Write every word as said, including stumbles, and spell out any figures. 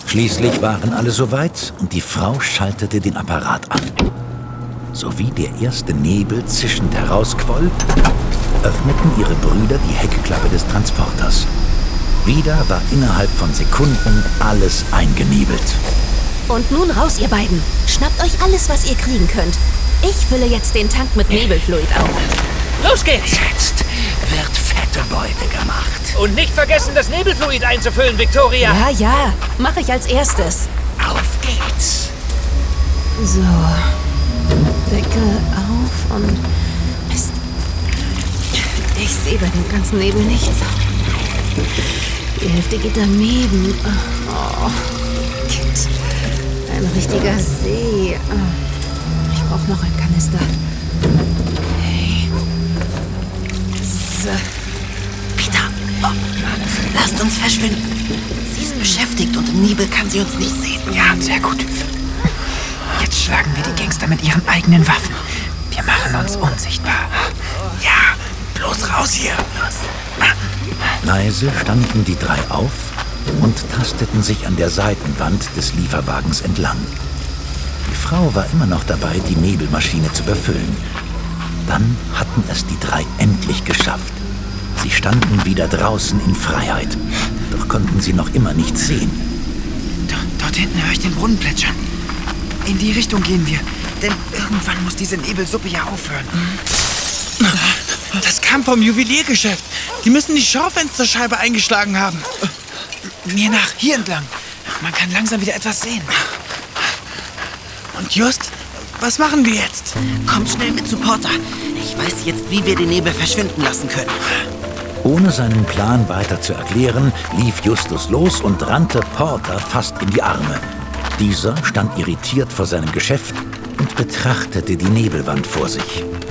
Schließlich waren alle soweit und die Frau schaltete den Apparat an. Sowie der erste Nebel zischend herausquoll, öffneten ihre Brüder die Heckklappe des Transporters. Wieder war innerhalb von Sekunden alles eingenebelt. Und nun raus, ihr beiden. Schnappt euch alles, was ihr kriegen könnt. Ich fülle jetzt den Tank mit Nebelfluid auf. Los geht's! Jetzt wird fette Beute gemacht. Und nicht vergessen, das Nebelfluid einzufüllen, Victoria! Ja, ja. Mache ich als erstes. Auf geht's! So. Deckel auf und... Mist. Ich sehe bei dem ganzen Nebel nichts. Die Hälfte geht daneben. Oh, Kind. Ein richtiger See. Ich brauche noch einen Kanister. Okay. So. Peter, oh, lasst uns verschwinden. Sie ist beschäftigt und im Nebel kann sie uns nicht sehen. Ja, sehr gut. Jetzt schlagen wir die Gangster mit ihren eigenen Waffen. Wir machen uns unsichtbar. Ja, bloß raus hier. Los. Leise standen die drei auf und tasteten sich an der Seitenwand des Lieferwagens entlang. Die Frau war immer noch dabei, die Nebelmaschine zu befüllen. Dann hatten es die drei endlich geschafft. Sie standen wieder draußen in Freiheit, doch konnten sie noch immer nichts sehen. Dort, dort hinten höre ich den Brunnen plätschern. In die Richtung gehen wir, denn irgendwann muss diese Nebelsuppe ja aufhören. Das kam vom Juweliergeschäft. Die müssen die Schaufensterscheibe eingeschlagen haben. Mir nach, hier entlang. Man kann langsam wieder etwas sehen. Und Just, was machen wir jetzt? Kommt schnell mit zu Porter. Ich weiß jetzt, wie wir den Nebel verschwinden lassen können. Ohne seinen Plan weiter zu erklären, lief Justus los und rannte Porter fast in die Arme. Dieser stand irritiert vor seinem Geschäft und betrachtete die Nebelwand vor sich.